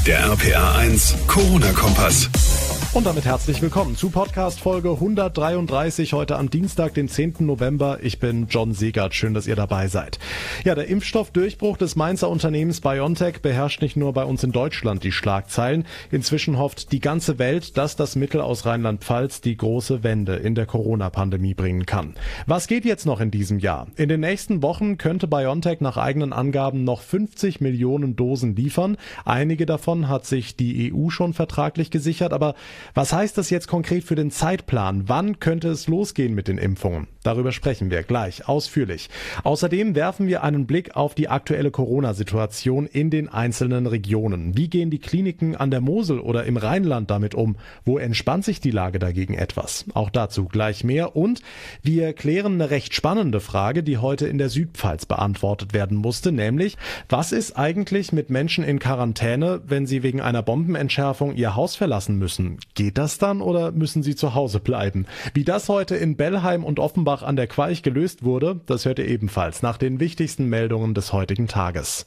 Der RPA1 Corona-Kompass. Und damit herzlich willkommen zu Podcast Folge 133, heute am Dienstag, den 10. November. Ich bin John Segert, schön, dass ihr dabei seid. Ja, der Impfstoffdurchbruch des Mainzer Unternehmens BioNTech beherrscht nicht nur bei uns in Deutschland die Schlagzeilen. Inzwischen hofft die ganze Welt, dass das Mittel aus Rheinland-Pfalz die große Wende in der Corona-Pandemie bringen kann. Was geht jetzt noch in diesem Jahr? In den nächsten Wochen könnte BioNTech nach eigenen Angaben noch 50 Millionen Dosen liefern. Einige davon hat sich die EU schon vertraglich gesichert, aber was heißt das jetzt konkret für den Zeitplan? Wann könnte es losgehen mit den Impfungen? Darüber sprechen wir gleich ausführlich. Außerdem werfen wir einen Blick auf die aktuelle Corona-Situation in den einzelnen Regionen. Wie gehen die Kliniken an der Mosel oder im Rheinland damit um? Wo entspannt sich die Lage dagegen etwas? Auch dazu gleich mehr. Und wir klären eine recht spannende Frage, die heute in der Südpfalz beantwortet werden musste, nämlich: Was ist eigentlich mit Menschen in Quarantäne, wenn sie wegen einer Bombenentschärfung ihr Haus verlassen müssen? Geht das dann oder müssen sie zu Hause bleiben? Wie das heute in Bellheim und Offenbach an der Queich gelöst wurde, das hört ihr ebenfalls nach den wichtigsten Meldungen des heutigen Tages.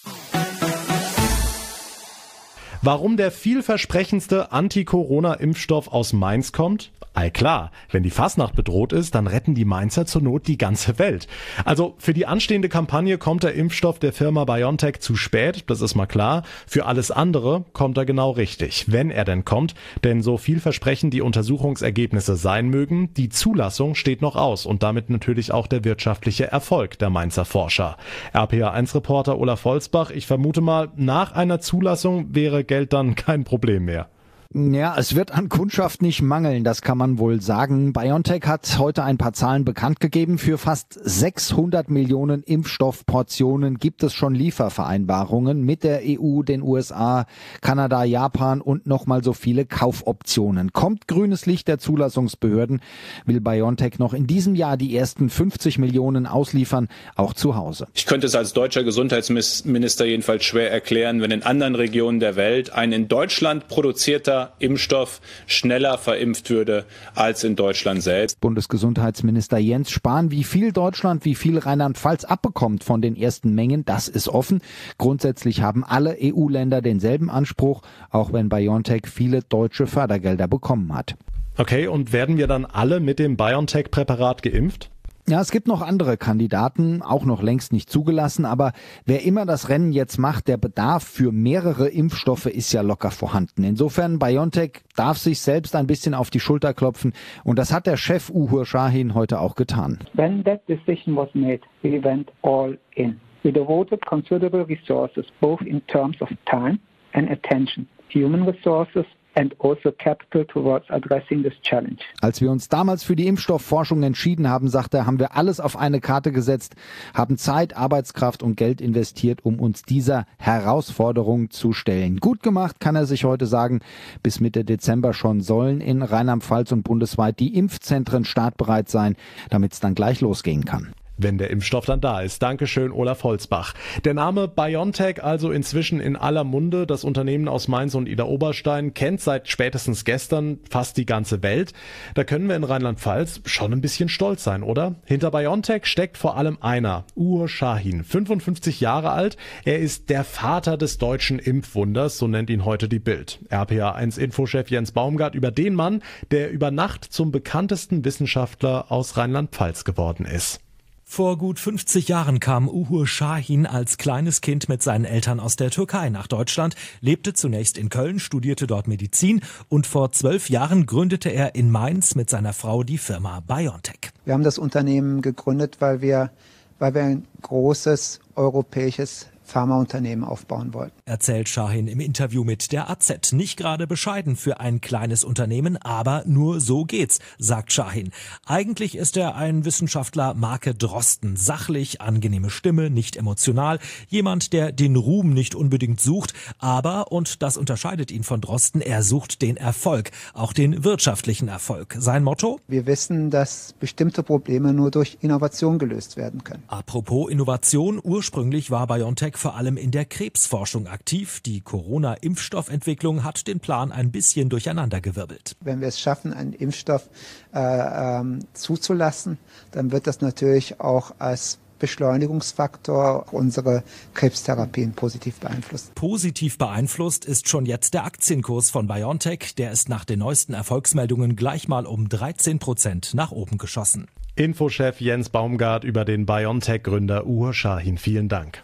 Warum der vielversprechendste Anti-Corona-Impfstoff aus Mainz kommt? Klar, wenn die Fasnacht bedroht ist, dann retten die Mainzer zur Not die ganze Welt. Also für die anstehende Kampagne kommt der Impfstoff der Firma BioNTech zu spät, das ist mal klar. Für alles andere kommt er genau richtig, wenn er denn kommt. Denn so vielversprechend die Untersuchungsergebnisse sein mögen, die Zulassung steht noch aus und damit natürlich auch der wirtschaftliche Erfolg der Mainzer Forscher. RPA1-Reporter Olaf Holzbach, ich vermute mal, nach einer Zulassung wäre Geld dann kein Problem mehr. Ja, es wird an Kundschaft nicht mangeln, das kann man wohl sagen. BioNTech hat heute ein paar Zahlen bekannt gegeben. Für fast 600 Millionen Impfstoffportionen gibt es schon Liefervereinbarungen mit der EU, den USA, Kanada, Japan und nochmal so viele Kaufoptionen. Kommt grünes Licht der Zulassungsbehörden, will BioNTech noch in diesem Jahr die ersten 50 Millionen ausliefern, auch zu Hause. Ich könnte es als deutscher Gesundheitsminister jedenfalls schwer erklären, wenn in anderen Regionen der Welt ein in Deutschland produzierter Impfstoff schneller verimpft würde als in Deutschland selbst. Bundesgesundheitsminister Jens Spahn, wie viel Deutschland, wie viel Rheinland-Pfalz abbekommt von den ersten Mengen, das ist offen. Grundsätzlich haben alle EU-Länder denselben Anspruch, auch wenn BioNTech viele deutsche Fördergelder bekommen hat. Okay, und werden wir dann alle mit dem BioNTech-Präparat geimpft? Ja, es gibt noch andere Kandidaten, auch noch längst nicht zugelassen, aber wer immer das Rennen jetzt macht, der Bedarf für mehrere Impfstoffe ist ja locker vorhanden. Insofern, BioNTech darf sich selbst ein bisschen auf die Schulter klopfen und das hat der Chef Uhur Şahin heute auch getan. When that decision was made, we went all in. We devoted considerable resources, both in terms of time and attention, human resources, and also capital towards addressing this challenge. Als wir uns damals für die Impfstoffforschung entschieden haben, sagt er, haben wir alles auf eine Karte gesetzt, haben Zeit, Arbeitskraft und Geld investiert, um uns dieser Herausforderung zu stellen. Gut gemacht, kann er sich heute sagen. Bis Mitte Dezember schon sollen in Rheinland-Pfalz und bundesweit die Impfzentren startbereit sein, damit es dann gleich losgehen kann. Wenn der Impfstoff dann da ist. Dankeschön, Olaf Holzbach. Der Name BioNTech also inzwischen in aller Munde. Das Unternehmen aus Mainz und Idar-Oberstein kennt seit spätestens gestern fast die ganze Welt. Da können wir in Rheinland-Pfalz schon ein bisschen stolz sein, oder? Hinter BioNTech steckt vor allem einer, Uhur Şahin, 55 Jahre alt. Er ist der Vater des deutschen Impfwunders, so nennt ihn heute die Bild. RPA1-Infochef Jens Baumgart über den Mann, der über Nacht zum bekanntesten Wissenschaftler aus Rheinland-Pfalz geworden ist. Vor gut 50 Jahren kam Uhur Şahin als kleines Kind mit seinen Eltern aus der Türkei nach Deutschland, lebte zunächst in Köln, studierte dort Medizin und vor 12 Jahren gründete er in Mainz mit seiner Frau die Firma BioNTech. Wir haben das Unternehmen gegründet, weil wir ein großes europäisches Pharmaunternehmen aufbauen wollten. Erzählt Şahin im Interview mit der AZ. Nicht gerade bescheiden für ein kleines Unternehmen, aber nur so geht's, sagt Şahin. Eigentlich ist er ein Wissenschaftler Marke Drosten. Sachlich, angenehme Stimme, nicht emotional. Jemand, der den Ruhm nicht unbedingt sucht, aber, und das unterscheidet ihn von Drosten, er sucht den Erfolg, auch den wirtschaftlichen Erfolg. Sein Motto? Wir wissen, dass bestimmte Probleme nur durch Innovation gelöst werden können. Apropos Innovation, ursprünglich war BioNTech vor allem in der Krebsforschung aktiv. Die Corona-Impfstoffentwicklung hat den Plan ein bisschen durcheinandergewirbelt. Wenn wir es schaffen, einen Impfstoff zuzulassen, dann wird das natürlich auch als Beschleunigungsfaktor unsere Krebstherapien positiv beeinflusst. Positiv beeinflusst ist schon jetzt der Aktienkurs von BioNTech. Der ist nach den neuesten Erfolgsmeldungen gleich mal um 13% nach oben geschossen. Infochef Jens Baumgart über den BioNTech-Gründer Uğur Şahin. Vielen Dank.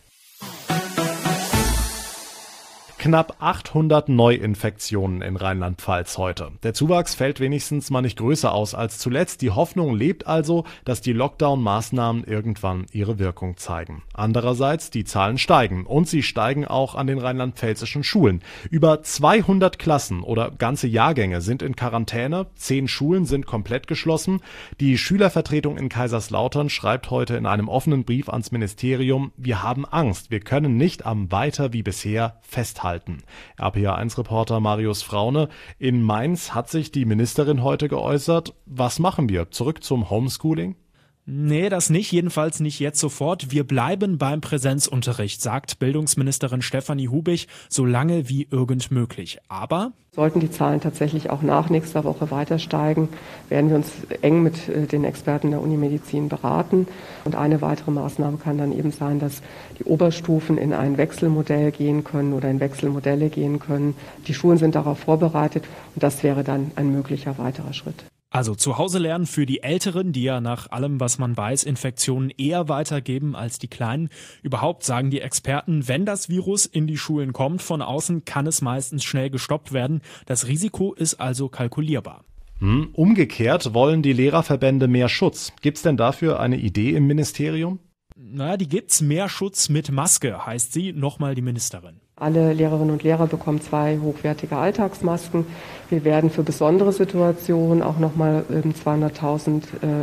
Knapp 800 Neuinfektionen in Rheinland-Pfalz heute. Der Zuwachs fällt wenigstens mal nicht größer aus als zuletzt. Die Hoffnung lebt also, dass die Lockdown-Maßnahmen irgendwann ihre Wirkung zeigen. Andererseits, die Zahlen steigen und sie steigen auch an den rheinland-pfälzischen Schulen. Über 200 Klassen oder ganze Jahrgänge sind in Quarantäne, 10 Schulen sind komplett geschlossen. Die Schülervertretung in Kaiserslautern schreibt heute in einem offenen Brief ans Ministerium: Wir haben Angst, wir können nicht am Weiter wie bisher festhalten. RPA1-Reporter Marius Fraune: In Mainz hat sich die Ministerin heute geäußert. Was machen wir? Zurück zum Homeschooling? Nee, das nicht, jedenfalls nicht jetzt sofort. Wir bleiben beim Präsenzunterricht, sagt Bildungsministerin Stefanie Hubig, so lange wie irgend möglich. Aber sollten die Zahlen tatsächlich auch nach nächster Woche weiter steigen, werden wir uns eng mit den Experten der Unimedizin beraten. Und eine weitere Maßnahme kann dann eben sein, dass die Oberstufen in ein Wechselmodell gehen können oder in Wechselmodelle gehen können. Die Schulen sind darauf vorbereitet und das wäre dann ein möglicher weiterer Schritt. Also zu Hause lernen für die Älteren, die ja nach allem, was man weiß, Infektionen eher weitergeben als die Kleinen. Überhaupt sagen die Experten, wenn das Virus in die Schulen kommt von außen, kann es meistens schnell gestoppt werden. Das Risiko ist also kalkulierbar. Umgekehrt wollen die Lehrerverbände mehr Schutz. Gibt's denn dafür eine Idee im Ministerium? Na, die gibt's. Mehr Schutz mit Maske, heißt sie. Nochmal die Ministerin. Alle Lehrerinnen und Lehrer bekommen 2 hochwertige Alltagsmasken. Wir werden für besondere Situationen auch nochmal 200.000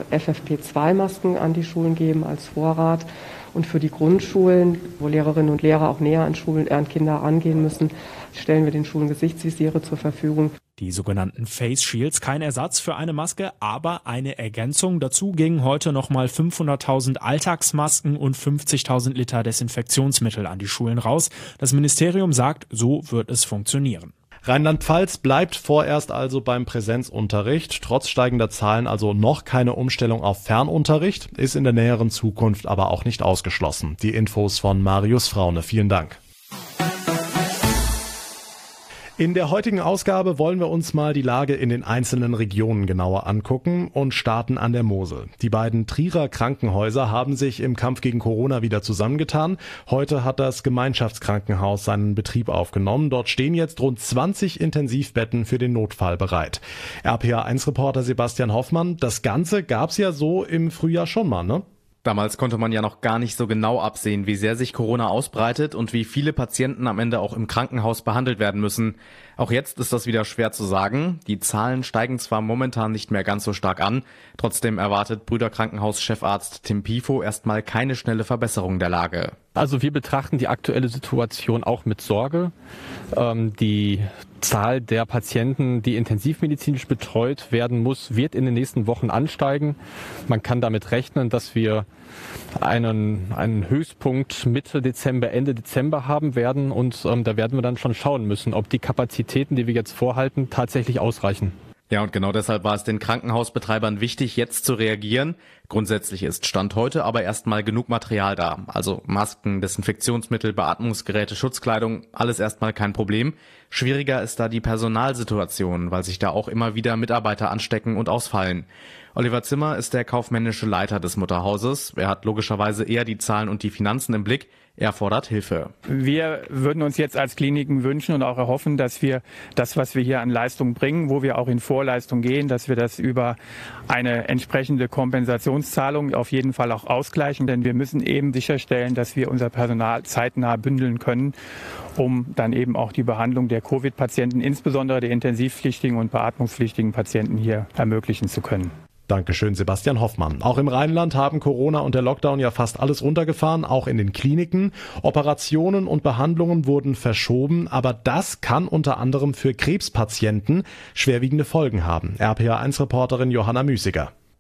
FFP2-Masken an die Schulen geben als Vorrat. Und für die Grundschulen, wo Lehrerinnen und Lehrer auch näher an Kinder rangehen müssen, stellen wir den Schulen Gesichtsvisiere zur Verfügung. Die sogenannten Face Shields, kein Ersatz für eine Maske, aber eine Ergänzung. Dazu gingen heute nochmal 500.000 Alltagsmasken und 50.000 Liter Desinfektionsmittel an die Schulen raus. Das Ministerium sagt, so wird es funktionieren. Rheinland-Pfalz bleibt vorerst also beim Präsenzunterricht. Trotz steigender Zahlen also noch keine Umstellung auf Fernunterricht, ist in der näheren Zukunft aber auch nicht ausgeschlossen. Die Infos von Marius Fraune. Vielen Dank. In der heutigen Ausgabe wollen wir uns mal die Lage in den einzelnen Regionen genauer angucken und starten an der Mosel. Die beiden Trierer Krankenhäuser haben sich im Kampf gegen Corona wieder zusammengetan. Heute hat das Gemeinschaftskrankenhaus seinen Betrieb aufgenommen. Dort stehen jetzt rund 20 Intensivbetten für den Notfall bereit. RPA1-Reporter Sebastian Hoffmann, das Ganze gab's ja so im Frühjahr schon mal, ne? Damals konnte man ja noch gar nicht so genau absehen, wie sehr sich Corona ausbreitet und wie viele Patienten am Ende auch im Krankenhaus behandelt werden müssen. Auch jetzt ist das wieder schwer zu sagen. Die Zahlen steigen zwar momentan nicht mehr ganz so stark an, trotzdem erwartet Brüder-Krankenhaus-Chefarzt Tim Pifo erstmal keine schnelle Verbesserung der Lage. Also wir betrachten die aktuelle Situation auch mit Sorge. Die Zahl der Patienten, die intensivmedizinisch betreut werden muss, wird in den nächsten Wochen ansteigen. Man kann damit rechnen, dass wir einen Höchstpunkt Mitte Dezember, Ende Dezember haben werden. Und da werden wir dann schon schauen müssen, ob die Kapazitäten, die wir jetzt vorhalten, tatsächlich ausreichen. Ja, und genau deshalb war es den Krankenhausbetreibern wichtig, jetzt zu reagieren. Grundsätzlich ist Stand heute aber erstmal genug Material da. Also Masken, Desinfektionsmittel, Beatmungsgeräte, Schutzkleidung, alles erstmal kein Problem. Schwieriger ist da die Personalsituation, weil sich da auch immer wieder Mitarbeiter anstecken und ausfallen. Oliver Zimmer ist der kaufmännische Leiter des Mutterhauses. Er hat logischerweise eher die Zahlen und die Finanzen im Blick. Er fordert Hilfe. Wir würden uns jetzt als Kliniken wünschen und auch erhoffen, dass wir das, was wir hier an Leistung bringen, wo wir auch in Vorleistung gehen, dass wir das über eine entsprechende Kompensationszahlung auf jeden Fall auch ausgleichen. Denn wir müssen eben sicherstellen, dass wir unser Personal zeitnah bündeln können, um dann eben auch die Behandlung der Covid-Patienten, insbesondere der intensivpflichtigen und beatmungspflichtigen Patienten hier ermöglichen zu können. Dankeschön, Sebastian Hoffmann. Auch im Rheinland haben Corona und der Lockdown ja fast alles runtergefahren, auch in den Kliniken. Operationen und Behandlungen wurden verschoben, aber das kann unter anderem für Krebspatienten schwerwiegende Folgen haben. RPA1-Reporterin Johanna Müßiger.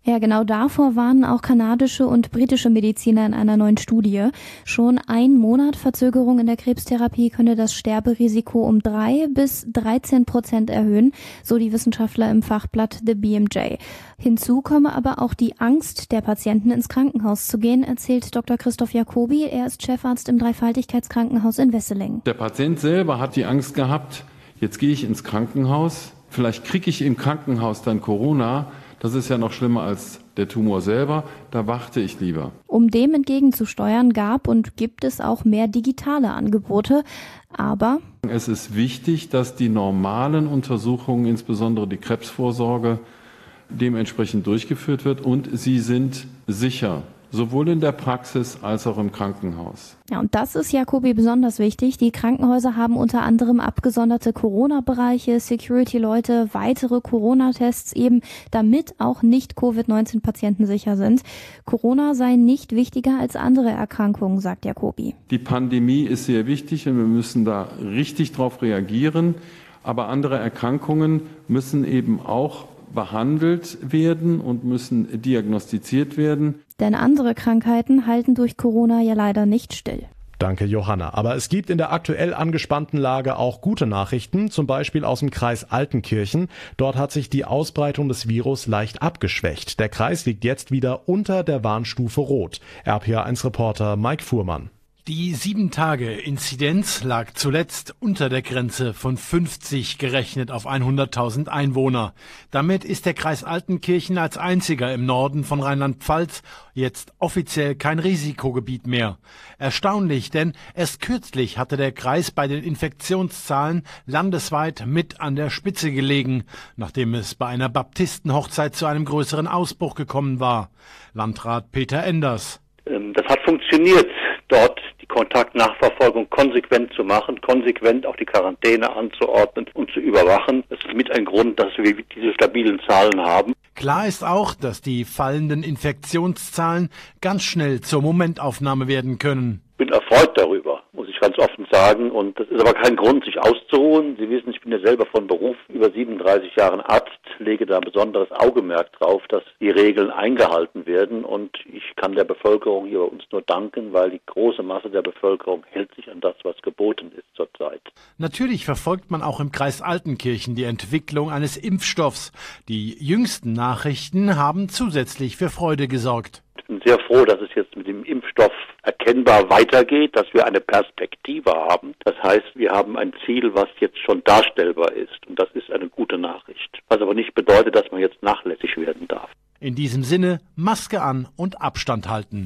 Ja, genau davor warnen auch kanadische und britische Mediziner in einer neuen Studie. Schon 1 Monat Verzögerung in der Krebstherapie könne das Sterberisiko um 3 bis 13% erhöhen, so die Wissenschaftler im Fachblatt The BMJ. Hinzu komme aber auch die Angst der Patienten, ins Krankenhaus zu gehen, erzählt Dr. Christoph Jacobi. Er ist Chefarzt im Dreifaltigkeitskrankenhaus in Wesseling. Der Patient selber hat die Angst gehabt, jetzt gehe ich ins Krankenhaus, vielleicht kriege ich im Krankenhaus dann Corona. Das ist ja noch schlimmer als der Tumor selber, da warte ich lieber. Um dem entgegenzusteuern, gab und gibt es auch mehr digitale Angebote, aber es ist wichtig, dass die normalen Untersuchungen, insbesondere die Krebsvorsorge, dementsprechend durchgeführt wird und sie sind sicher. Sowohl in der Praxis als auch im Krankenhaus. Ja, und das ist Jacobi besonders wichtig. Die Krankenhäuser haben unter anderem abgesonderte Corona-Bereiche, Security-Leute, weitere Corona-Tests eben, damit auch Nicht-Covid-19-Patienten sicher sind. Corona sei nicht wichtiger als andere Erkrankungen, sagt Jacobi. Die Pandemie ist sehr wichtig und wir müssen da richtig drauf reagieren. Aber andere Erkrankungen müssen eben auch behandelt werden und müssen diagnostiziert werden. Denn andere Krankheiten halten durch Corona ja leider nicht still. Danke, Johanna. Aber es gibt in der aktuell angespannten Lage auch gute Nachrichten, zum Beispiel aus dem Kreis Altenkirchen. Dort hat sich die Ausbreitung des Virus leicht abgeschwächt. Der Kreis liegt jetzt wieder unter der Warnstufe Rot. RPA1-Reporter Mike Fuhrmann. Die 7-Tage-Inzidenz lag zuletzt unter der Grenze von 50 gerechnet auf 100.000 Einwohner. Damit ist der Kreis Altenkirchen als einziger im Norden von Rheinland-Pfalz jetzt offiziell kein Risikogebiet mehr. Erstaunlich, denn erst kürzlich hatte der Kreis bei den Infektionszahlen landesweit mit an der Spitze gelegen, nachdem es bei einer Baptistenhochzeit zu einem größeren Ausbruch gekommen war. Landrat Peter Enders. Das hat funktioniert, dort die Kontaktnachverfolgung konsequent zu machen, konsequent auch die Quarantäne anzuordnen und zu überwachen. Das ist mit ein Grund, dass wir diese stabilen Zahlen haben. Klar ist auch, dass die fallenden Infektionszahlen ganz schnell zur Momentaufnahme werden können. Ich bin erfreut darüber, muss ich ganz offen sagen. Und das ist aber kein Grund, sich auszuruhen. Sie wissen, ich bin ja selber von Beruf über 37 Jahren Arzt, lege da ein besonderes Augenmerk drauf, dass die Regeln eingehalten werden. Und ich kann der Bevölkerung hier bei uns nur danken, weil die große Masse der Bevölkerung hält sich an das, was geboten ist zurzeit. Natürlich verfolgt man auch im Kreis Altenkirchen die Entwicklung eines Impfstoffs. Die jüngsten Nachrichten haben zusätzlich für Freude gesorgt. Ich bin sehr froh, dass es jetzt mit dem Impfstoff erkennbar weitergeht, dass wir eine Perspektive haben. Das heißt, wir haben ein Ziel, was jetzt schon darstellbar ist. Und das ist eine gute Nachricht. Was aber nicht bedeutet, dass man jetzt nachlässig werden darf. In diesem Sinne, Maske an und Abstand halten.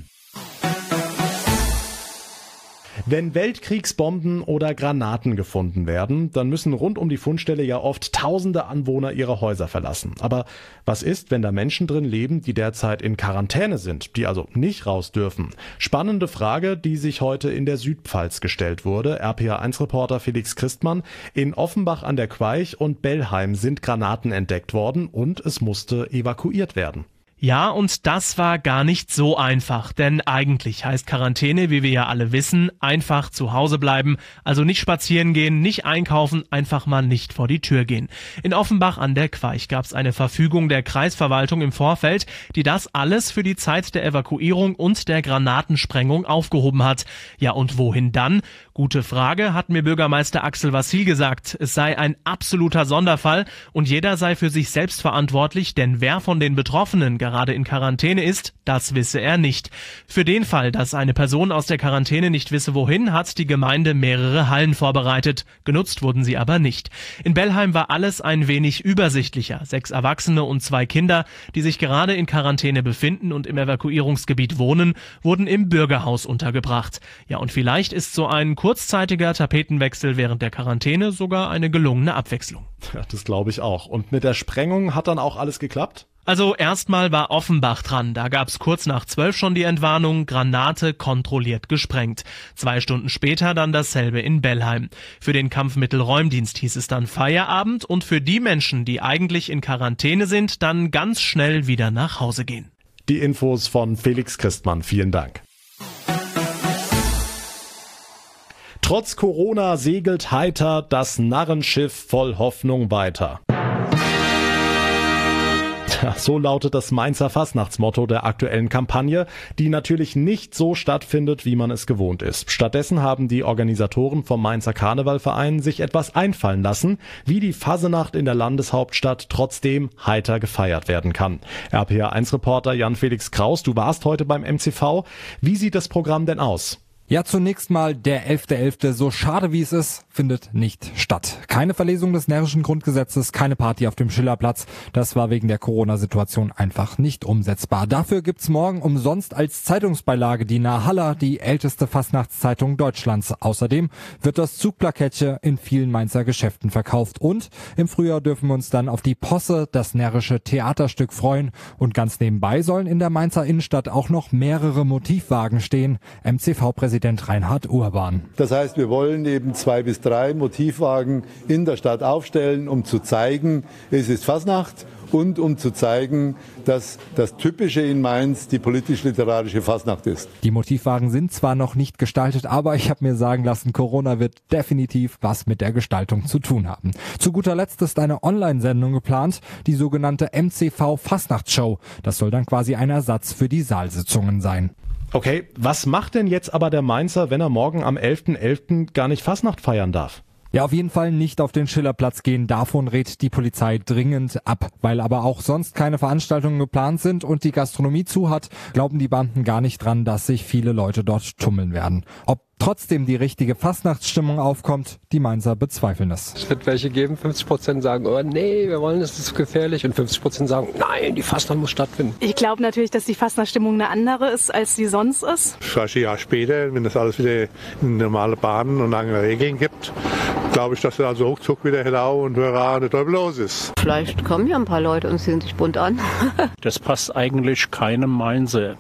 Wenn Weltkriegsbomben oder Granaten gefunden werden, dann müssen rund um die Fundstelle ja oft tausende Anwohner ihre Häuser verlassen. Aber was ist, wenn da Menschen drin leben, die derzeit in Quarantäne sind, die also nicht raus dürfen? Spannende Frage, die sich heute in der Südpfalz gestellt wurde. RPA1-Reporter Felix Christmann. In Offenbach an der Queich und Bellheim sind Granaten entdeckt worden und es musste evakuiert werden. Ja, und das war gar nicht so einfach, denn eigentlich heißt Quarantäne, wie wir ja alle wissen, einfach zu Hause bleiben, also nicht spazieren gehen, nicht einkaufen, einfach mal nicht vor die Tür gehen. In Offenbach an der Queich gab es eine Verfügung der Kreisverwaltung im Vorfeld, die das alles für die Zeit der Evakuierung und der Granatensprengung aufgehoben hat. Ja, und wohin dann? Gute Frage, hat mir Bürgermeister Axel Vassil gesagt. Es sei ein absoluter Sonderfall und jeder sei für sich selbst verantwortlich, denn wer von den Betroffenen gerade in Quarantäne ist, das wisse er nicht. Für den Fall, dass eine Person aus der Quarantäne nicht wisse wohin, hat die Gemeinde mehrere Hallen vorbereitet. Genutzt wurden sie aber nicht. In Bellheim war alles ein wenig übersichtlicher. 6 Erwachsene und 2 Kinder, die sich gerade in Quarantäne befinden und im Evakuierungsgebiet wohnen, wurden im Bürgerhaus untergebracht. Ja, und vielleicht ist so ein kurzzeitiger Tapetenwechsel während der Quarantäne sogar eine gelungene Abwechslung. Ja, das glaube ich auch. Und mit der Sprengung hat dann auch alles geklappt? Also erstmal war Offenbach dran. Da gab's kurz nach 12 schon die Entwarnung, Granate kontrolliert gesprengt. 2 Stunden später dann dasselbe in Bellheim. Für den Kampfmittelräumdienst hieß es dann Feierabend und für die Menschen, die eigentlich in Quarantäne sind, dann ganz schnell wieder nach Hause gehen. Die Infos von Felix Christmann. Vielen Dank. Trotz Corona segelt heiter das Narrenschiff voll Hoffnung weiter. So lautet das Mainzer Fastnachtsmotto der aktuellen Kampagne, die natürlich nicht so stattfindet, wie man es gewohnt ist. Stattdessen haben die Organisatoren vom Mainzer Karnevalverein sich etwas einfallen lassen, wie die Fasenacht in der Landeshauptstadt trotzdem heiter gefeiert werden kann. RPA1-Reporter Jan-Felix Kraus, du warst heute beim MCV. Wie sieht das Programm denn aus? Ja, zunächst mal der 11.11., so schade wie es ist, findet nicht statt. Keine Verlesung des närrischen Grundgesetzes, keine Party auf dem Schillerplatz. Das war wegen der Corona-Situation einfach nicht umsetzbar. Dafür gibt's morgen umsonst als Zeitungsbeilage die Narrhalla, die älteste Fastnachtszeitung Deutschlands. Außerdem wird das Zugplakettchen in vielen Mainzer Geschäften verkauft. Und im Frühjahr dürfen wir uns dann auf die Posse, das närrische Theaterstück, freuen. Und ganz nebenbei sollen in der Mainzer Innenstadt auch noch mehrere Motivwagen stehen. MCV-Präsident Reinhard Urban. Das heißt, wir wollen eben 2 bis 3 Motivwagen in der Stadt aufstellen, um zu zeigen, es ist Fasnacht und um zu zeigen, dass das Typische in Mainz die politisch-literarische Fasnacht ist. Die Motivwagen sind zwar noch nicht gestaltet, aber ich habe mir sagen lassen, Corona wird definitiv was mit der Gestaltung zu tun haben. Zu guter Letzt ist eine Online-Sendung geplant, die sogenannte MCV Fastnachtsshow. Das soll dann quasi ein Ersatz für die Saalsitzungen sein. Okay, was macht denn jetzt aber der Mainzer, wenn er morgen am 11.11. gar nicht Fastnacht feiern darf? Ja, auf jeden Fall nicht auf den Schillerplatz gehen. Davon rät die Polizei dringend ab. Weil aber auch sonst keine Veranstaltungen geplant sind und die Gastronomie zu hat, glauben die Beamten gar nicht dran, dass sich viele Leute dort tummeln werden. Ob trotzdem die richtige Fastnachtsstimmung aufkommt, die Mainzer bezweifeln es. Es wird welche geben, 50% sagen, oh nee, wir wollen, es ist gefährlich, und 50% sagen, nein, die Fastnacht muss stattfinden. Ich glaube natürlich, dass die Fastnachtsstimmung eine andere ist, als sie sonst ist. Vielleicht ein Jahr später, wenn das alles wieder in normale Bahnen und lange Regeln gibt, glaube ich, dass also ruckzuck wieder Hello und Hurra und Teufel los ist. Vielleicht kommen ja ein paar Leute und ziehen sich bunt an. Das passt eigentlich keinem Mainzer.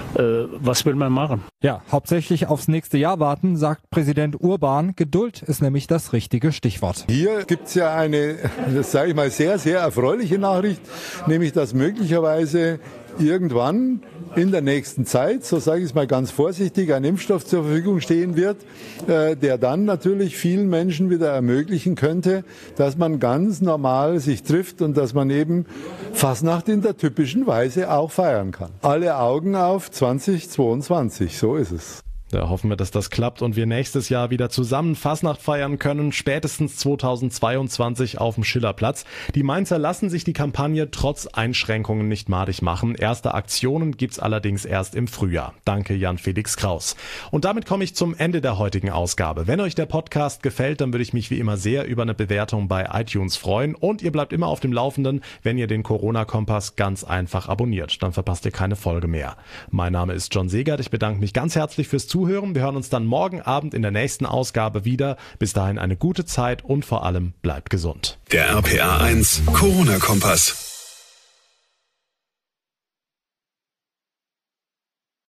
Was will man machen? Ja, hauptsächlich aufs nächste Jahr warten, sagt Präsident Urban. Geduld ist nämlich das richtige Stichwort. Hier gibt's ja eine, das sage ich mal, sehr, sehr erfreuliche Nachricht, nämlich dass möglicherweise irgendwann in der nächsten Zeit, so sage ich es mal ganz vorsichtig, ein Impfstoff zur Verfügung stehen wird, der dann natürlich vielen Menschen wieder ermöglichen könnte, dass man ganz normal sich trifft und dass man eben Fasnacht in der typischen Weise auch feiern kann. Alle Augen auf 2022, so ist es. Da hoffen wir, dass das klappt und wir nächstes Jahr wieder zusammen Fasnacht feiern können, spätestens 2022 auf dem Schillerplatz. Die Mainzer lassen sich die Kampagne trotz Einschränkungen nicht madig machen. Erste Aktionen gibt's allerdings erst im Frühjahr. Danke Jan-Felix Kraus. Und damit komme ich zum Ende der heutigen Ausgabe. Wenn euch der Podcast gefällt, dann würde ich mich wie immer sehr über eine Bewertung bei iTunes freuen. Und ihr bleibt immer auf dem Laufenden, wenn ihr den Corona-Kompass ganz einfach abonniert. Dann verpasst ihr keine Folge mehr. Mein Name ist John Segert. Ich bedanke mich ganz herzlich fürs Zuhören. Wir hören uns dann morgen Abend in der nächsten Ausgabe wieder. Bis dahin eine gute Zeit und vor allem bleibt gesund. Der RPA1 Corona-Kompass.